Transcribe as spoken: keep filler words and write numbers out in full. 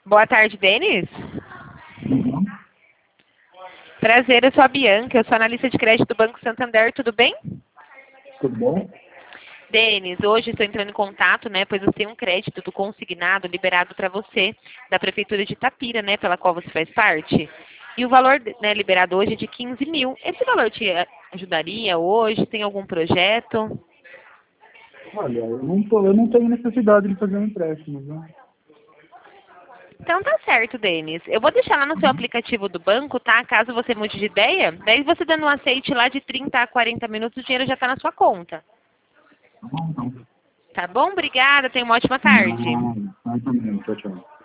Boa tarde, Denis. Uhum. Prazer, eu sou a Bianca, eu sou analista de crédito do Banco Santander, tudo bem? Tudo bom? Denis, hoje estou entrando em contato, né, pois eu tenho um crédito do consignado liberado para você, da Prefeitura de Itapira, né, pela qual você faz parte. E o valor, né, liberado hoje é de quinze mil. Esse valor te ajudaria hoje? Tem algum projeto? Olha, eu não, tô, eu não tenho necessidade de fazer um empréstimo, né? Então tá certo, Denis. Eu vou deixar lá no seu aplicativo do banco, tá? Caso você mude de ideia, daí você dando um aceite lá de trinta a quarenta minutos, o dinheiro já está na sua conta. Tá bom, então. Tá bom? Obrigada, tenha uma ótima tarde. Não, não, não, tchau, tchau.